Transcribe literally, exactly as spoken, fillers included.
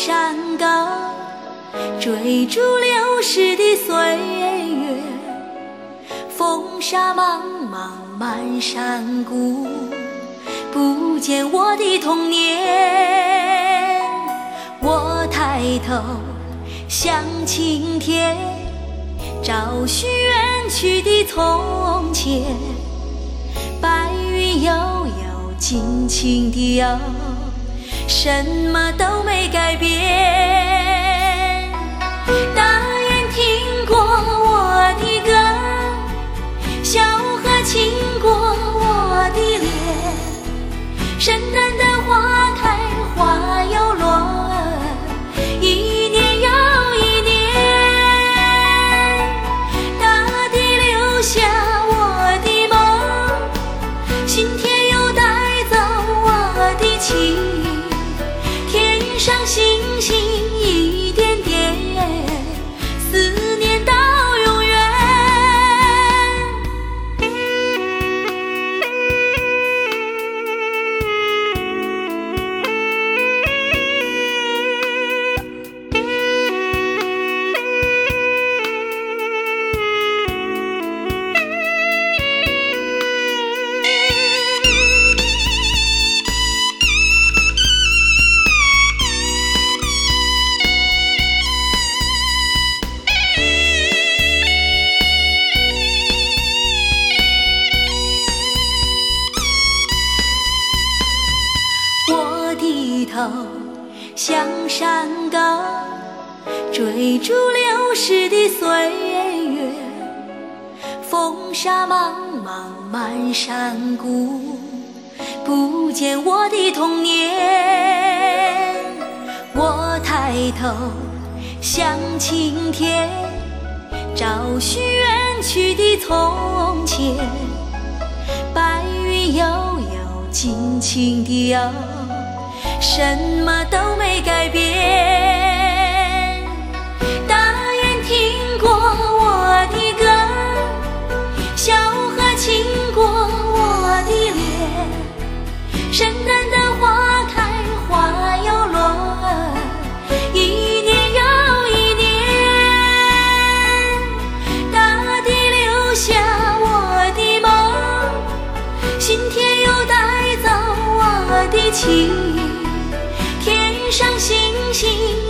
山高，追逐流逝的岁月。风沙茫茫漫山谷，不见我的童年。我抬头向青天，找寻远去的从前。白云悠悠，尽情地游，什么都没改变。大雁听过我的歌，小河亲过我的脸。深南的花开花又落，一年又一年。大地留下我的梦，心田又带走我的情。天上星星一点点，思念到永远。低头向山高，追逐流逝的岁月。风沙茫茫漫山谷，不见我的童年。我抬头向青天，找寻远去的从前。白云悠悠，尽情地游，什么都没改变。大雁听过我的歌，小河亲过我的脸。深南的花开花又落，一年又一年。大地留下我的梦，心田又带走我的情。天上星星